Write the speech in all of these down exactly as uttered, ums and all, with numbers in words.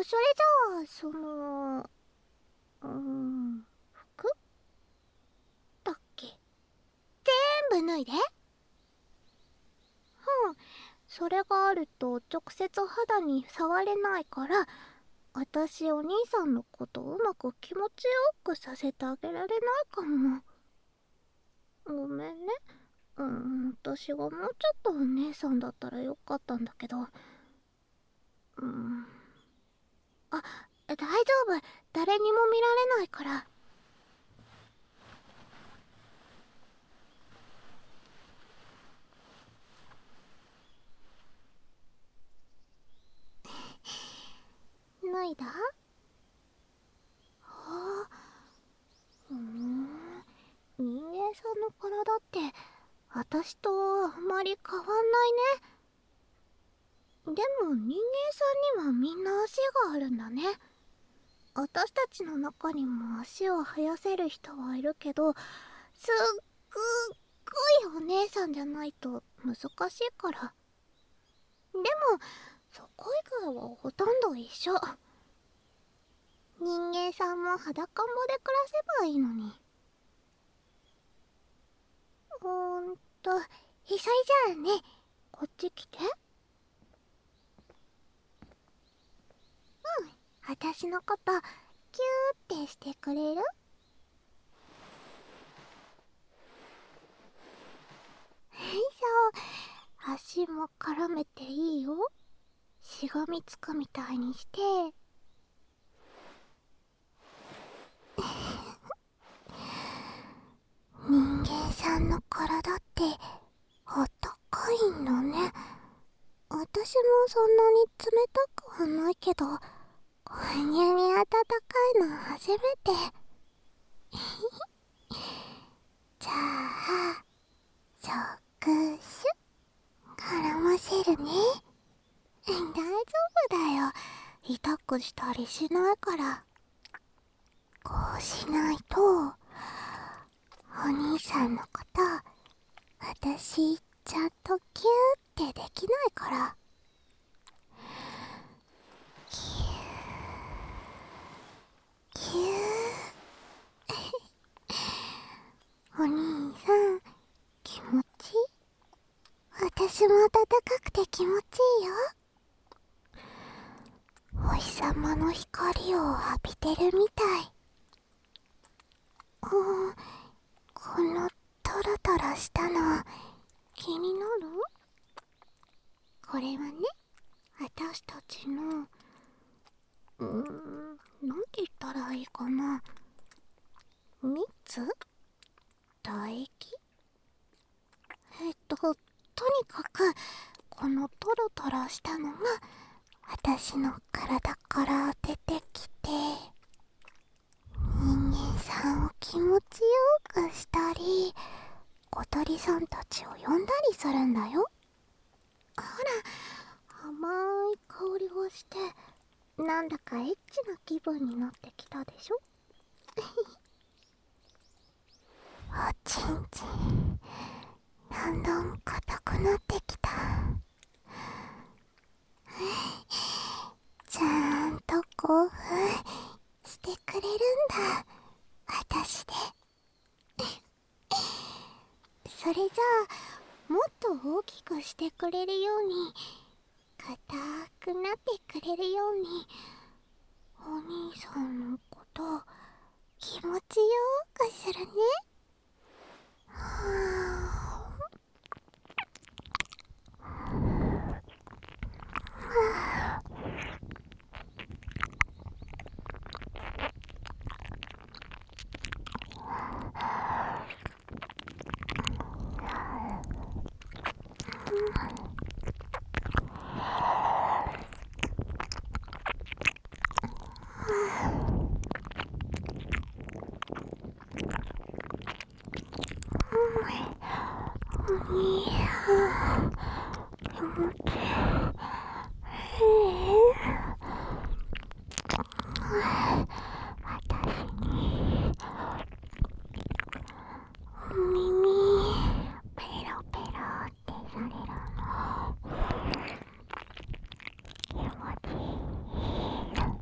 れじゃあそのうーん服だっけ、全部脱いで。うん、それがあると直接肌に触れないから、私お兄さんのことうまく気持ちよくさせてあげられないかも。ごめんね。うん、私がもうちょっとお姉さんだったらよかったんだけど。うん、あ、大丈夫、誰にも見られないから。脱いだ？はあ、うーん、人間さんの体って私とあまり変わんないね。でも人間さんにはみんな足があるんだね。私たちの中にも足を生やせる人はいるけど、すっごいお姉さんじゃないと難しいから。でもそこ以外はほとんど一緒。人間さんも裸んぼで暮らせばいいのに。うーんと、ひさいじゃあね、こっち来て。うん、私のことキューってしてくれる？そう、足も絡めていいよ。しがみつくみたいにして。人間さんの体ってあったかいんだね。私もそんなに冷たくはないけど、こんなに暖かいの初めて。じゃあ触手絡ませるね。大丈夫だよ、痛くしたりしないから。こうしないとお兄さんのこと私ちゃんとキューってできないから。キューキューお兄さん気持ちいい？私も暖かくて気持ちいいよ。お日様の光を浴びてるみたい。うん、このトロトロしたの気になる？これはね、私たちのうーん、なんて言ったらいいかな、蜜？唾液？えっととにかくこのトロトロしたのが私の体から出てきて、人間さんを気持ちよくしたり、小鳥さんたちを呼んだりするんだよ。ほら、甘い香りがしてなんだかエッチな気分になってきたでしょ。おちんちんだんだん硬くなってきた。ちゃんと興奮してくれるんだ、私で。それじゃあもっと大きくしてくれるように、硬くなってくれるように、お兄さんのこと気持ちよくするね。はあ、お兄さん気持ちいい。私に耳ペロペロってされるの気持ちいい。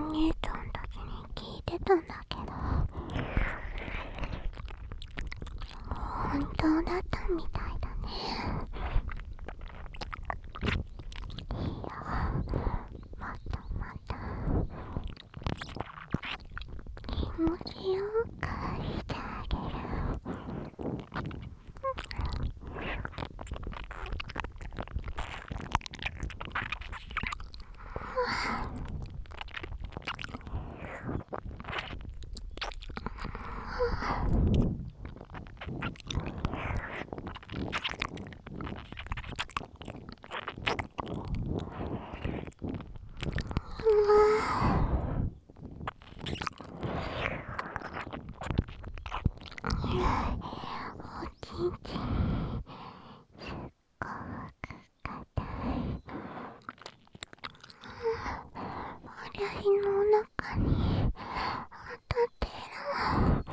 姉ちゃんたちに聞いてたんだけど、本当だったみたいだね。いいよ、もっともっと気持ちよくしてあげる。おちんちんすっごく硬い。私のお腹に当たってる。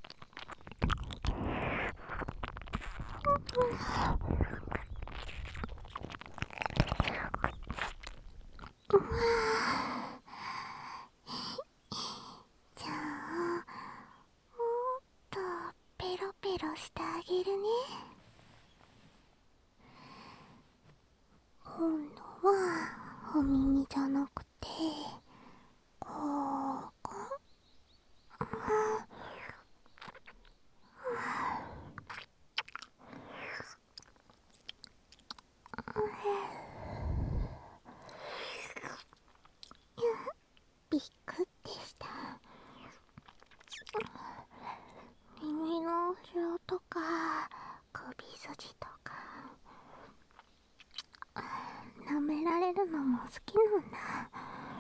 じゃあもっとペロペロしてあげるね。今度はお耳じゃなくてここ。びっくりした。耳の後ろとか首筋とか舐められるのも好きなんだ。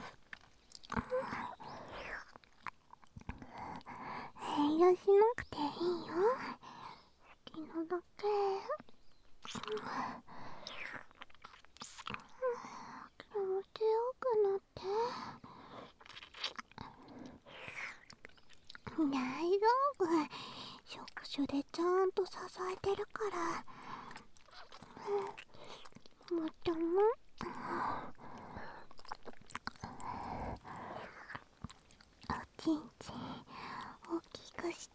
遠慮しなくていいよ。好きなだけ。気持ちよくなって。大丈夫。触手でちゃんと支えてるから。もっともおちんちん大きくして。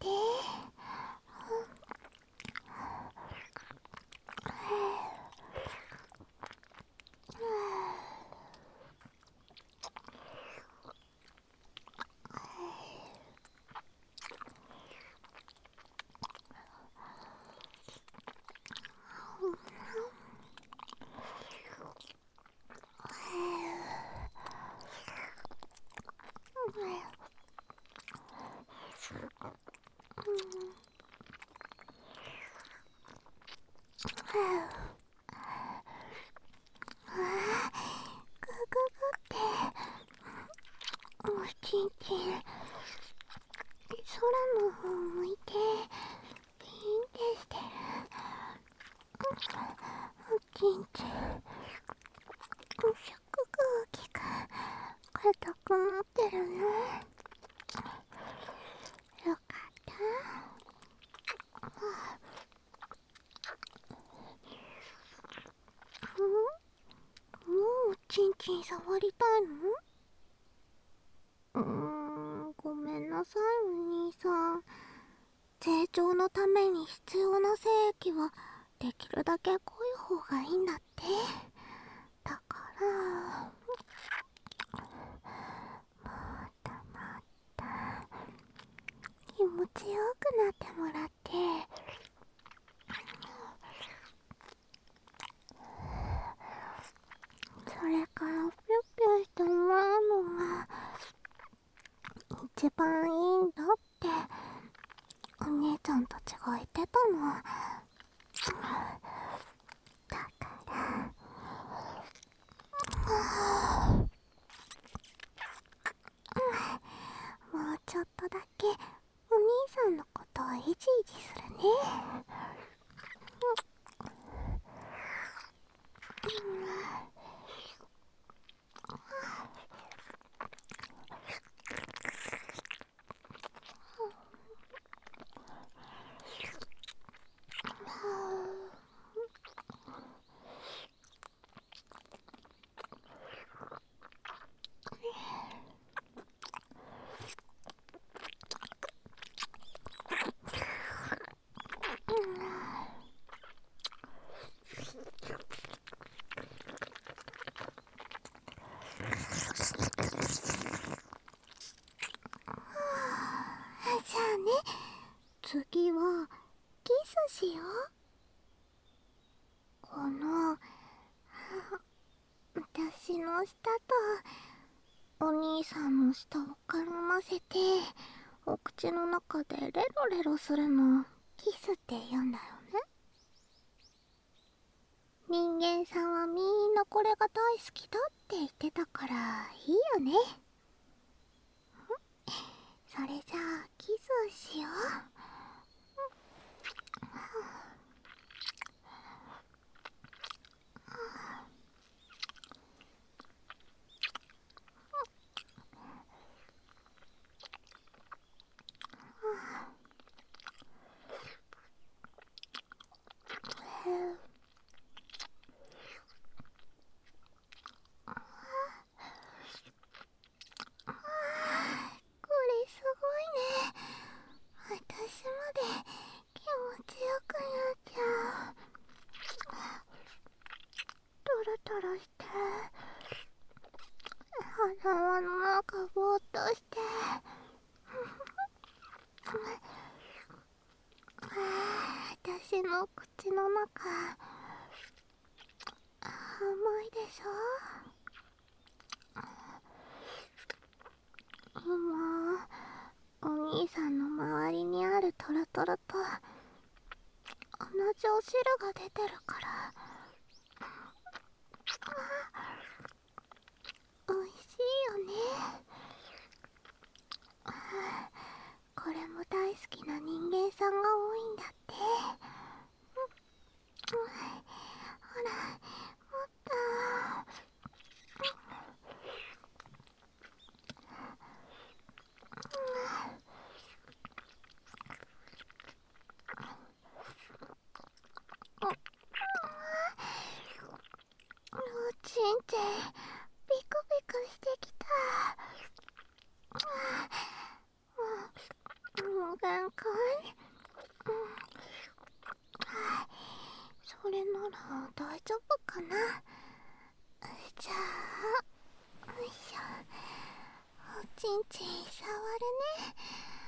グググっておちんちん空の方向いてピンってしてる。おちんちんすごく大きく硬くなってるね。よかった。もうおちんちん触りたいの？うーん、ごめんなさいお兄さん。成長のために必要な精液はできるだけ濃い方がいいんだって。だからもっともっと気持ちよくなってもらって。それからぴょぴょしてもらうのが一番いいんだってお姉ちゃんたちが言ってたの。だからもうちょっとだけお兄さんのことをいじいじするね。 くるませてお口の中でレロレロするのキスって言うんだよね。人間さんはみんなこれが大好きだって言ってたからいいよね。それじゃあキスしよう。これすごいね。私まで気持ちよくなっちゃう。トロトロして頭の中ぼーっとして私の口の中甘いでしょ。今お兄さんの周りにあるトロトロと同じお汁が出てるからおいしいよね。これも大好きな人間さんが多いんだって。ほらもっと。おちんちんビクビクしてきた。もう限界。それなら大丈夫かな。じゃあよいしょ。おちんちん触るね。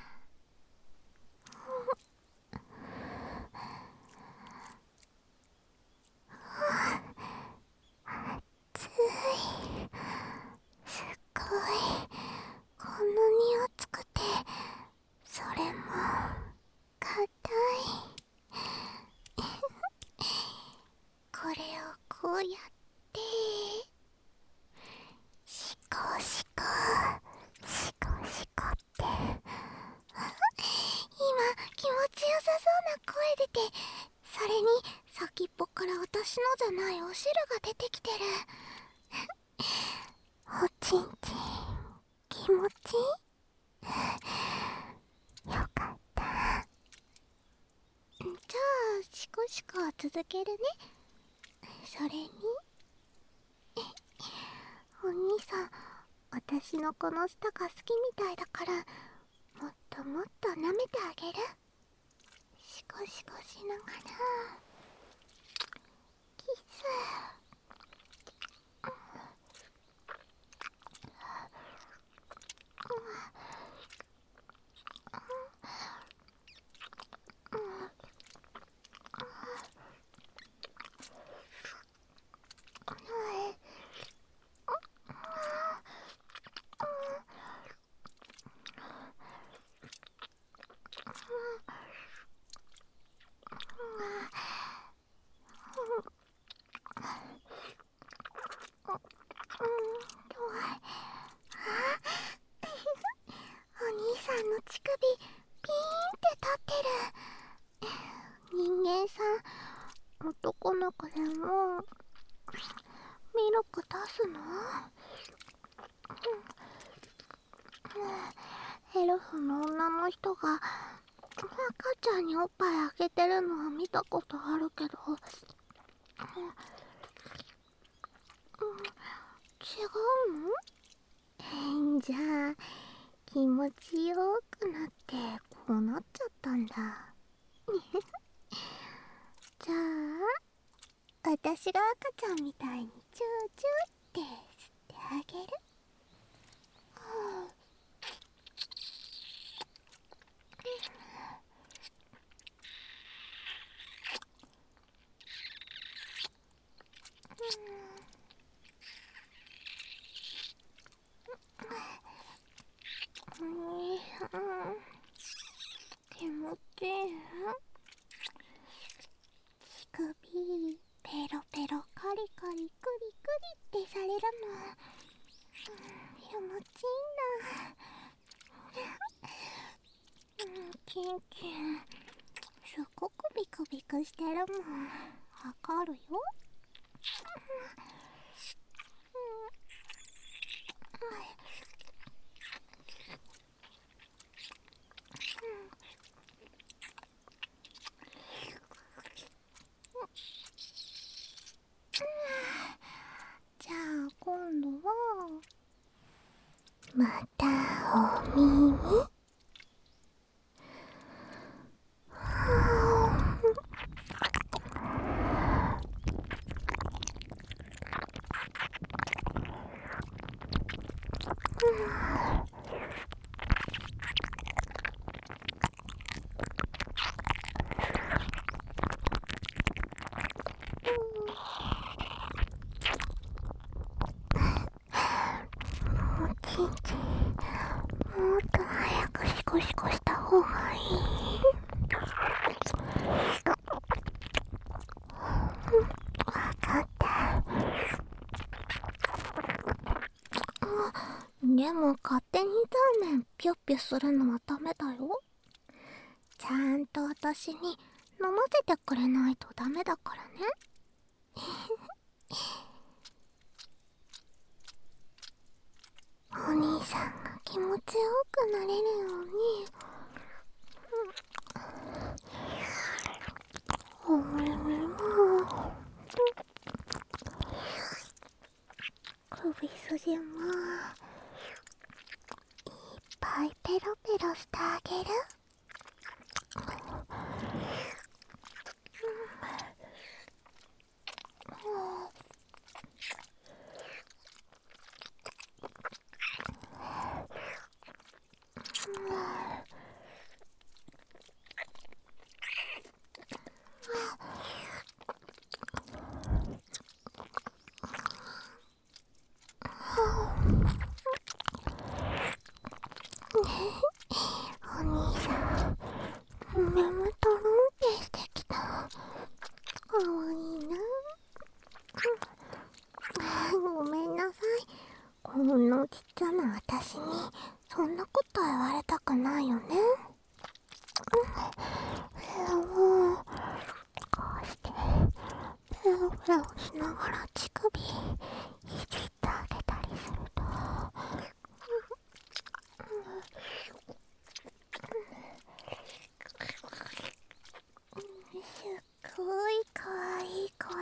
熱い。すっごい。こんなに熱くてそれも硬い。これをこうやってシコシコシコシコって今気持ちよさそうな声出て、それに先っぽから私のじゃないお汁が出てきてる。おちんちん気持ちいい。よかった。じゃあシコシコ続けるね。それにお兄さん、私のこの舌が好きみたいだからもっともっと舐めてあげる。シコシコしながらキス。お兄さんの乳首ピーンって立ってる。人間さん、男の子でもミルク出すの？エルフの女の人が赤ちゃんにおっぱいあげてるのは見たことあるけど、違うの？じゃあ気持ちよくなってこうなっちゃったんだ。じゃあ私が赤ちゃんみたいにチューチューって吸ってあげる。 ちいい。乳首ペロペロカリカリクリクリってされるの、うん、気持ちいいんだ。うん、キンキンすっごくビクビクしてるもん。わかるよ。うん、じゃあ今度はまたお耳。ちんちん、もっと早くシコシコした方がいい。わかった。でも勝手にザーメンピョッピョするのはダメだよ。ちゃんと私に飲ませてくれないとダメだからね。お兄さんが気持ちよくなれるように、お耳も首筋もいっぱいペロペロしてあげる。お兄さん、目もとろんってしてきた。かわいいな。ごめんなさい。こんなちっちゃな私にそんなこと言われたくないよね。もうこうしてペロペロしながら乳首いじってあげたりすると、すっごいかわいい声。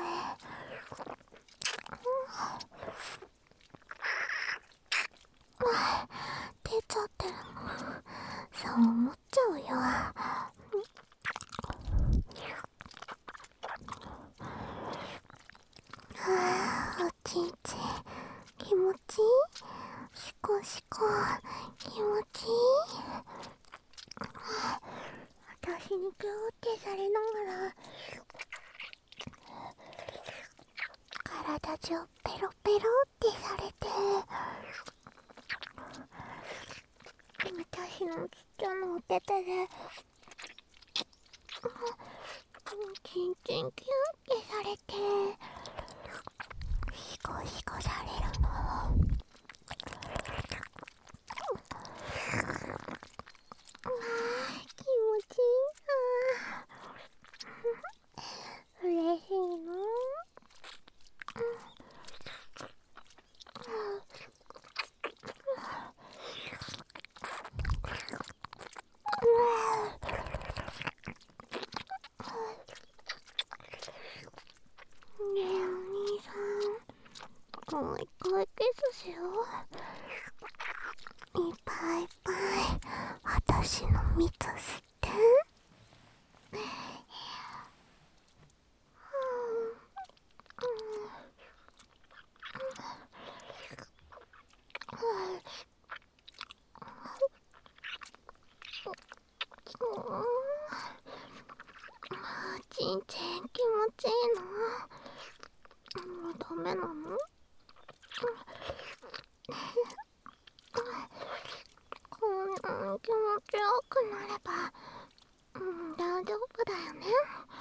出ちゃってるの。そう思っちゃうよ。はあ、おちんちん気持ちいい。シコシコ気持ちいい。私にギューってされながら体中ペロペロってされて、私のちっちゃなお手手でチンチンキューってされてシコシコされるの。うわー気持ちいいな。嬉しいの。ねえお兄さん、もう一回キスしよう。いっぱいいっぱい私の蜜吸って。ちんちん気持ちいいの？もうダメなの？こんな気持ちよくなればうん、大丈夫だよね。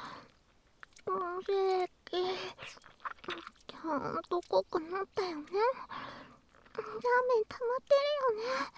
正規ちゃんと濃くなったよね。ラーメン溜まってるよね。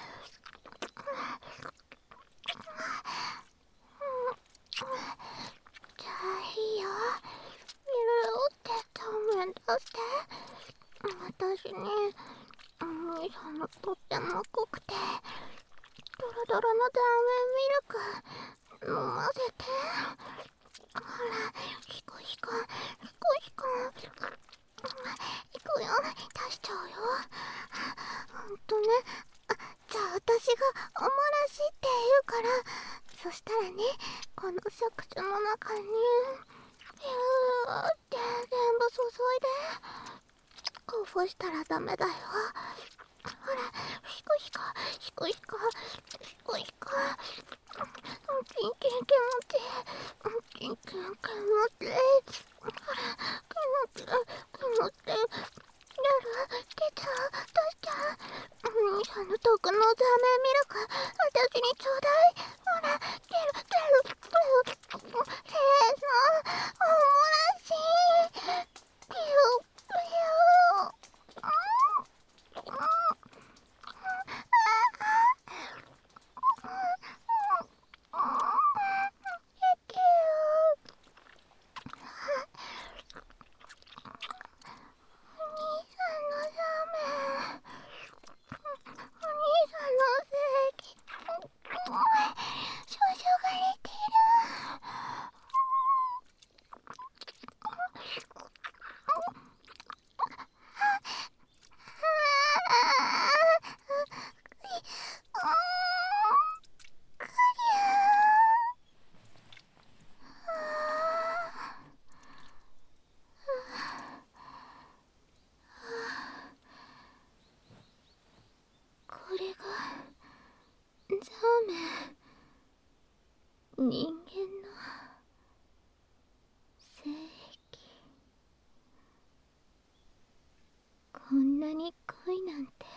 じゃあいいよ。ゆるってラーメン出して。私にお兄さんのとっても濃くてドロドロのラーメンミルク飲ませて。ほら、ひこひこひこひこ。いくよ、出しちゃうよ。ほんとね。あ、じゃあ私がおもらしって言うから、そしたらね、この触手の中にピューって全部注いで。こぼしたらダメだよ。ほら、ひこひこひこひこひこひこ。キンキン気持ちいい。キンキン気持ちいい。ほら、気持ちいい気持ちいい。やる、出ちゃう、出しちゃう。お兄さんの毒のラーメンミルク私にちょうだい。ほら、出る出る出る。せーの、おもらしピューピュー。これがザーメン、人間の精液。こんなに濃いなんて。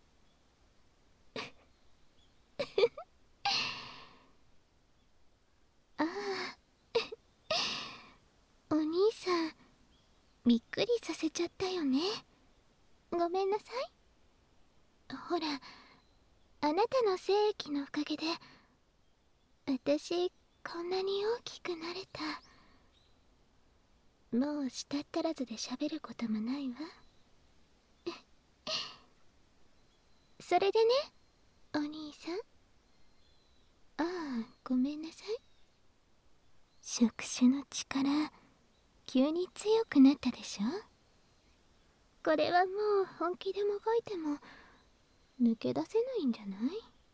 ああお兄さん、びっくりさせちゃったよね。ごめんなさい。ほら、あなたの精液のおかげで私こんなに大きくなれた。もう舌足らずで喋ることもないわ。それでね、お兄さん。ああ、ごめんなさい。触手の力急に強くなったでしょ。これはもう本気でもがいても抜け出せないんじゃない？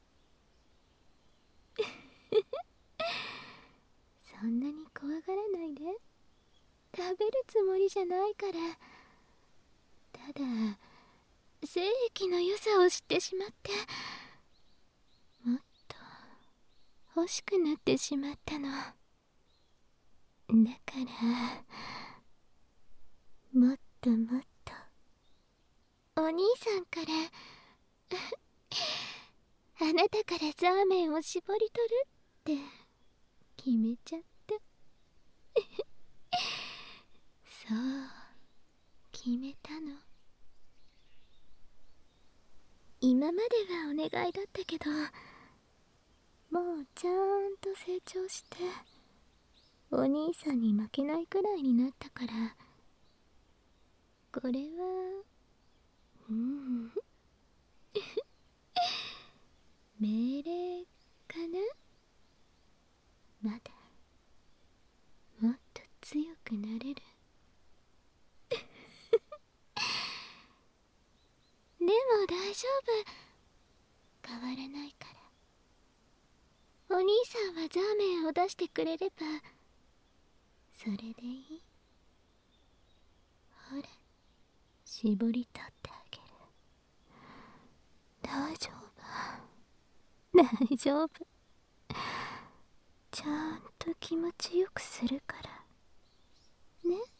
そんなに怖がらないで。食べるつもりじゃないから。ただ精液の良さを知ってしまって、もっと欲しくなってしまったの。だからもっともっとお兄さんからあなたからザーメンを絞り取るって決めちゃった。そう決めたの。今まではお願いだったけど、もうちゃんと成長してお兄さんに負けないくらいになったから、これはうん命令かな。まだもっと強くなれる。でも大丈夫、変わらないから。お兄さんはザーメンを出してくれればそれでいい。ほら、絞り取ってあげる。大丈夫大丈夫、ちゃんと気持ちよくするからね。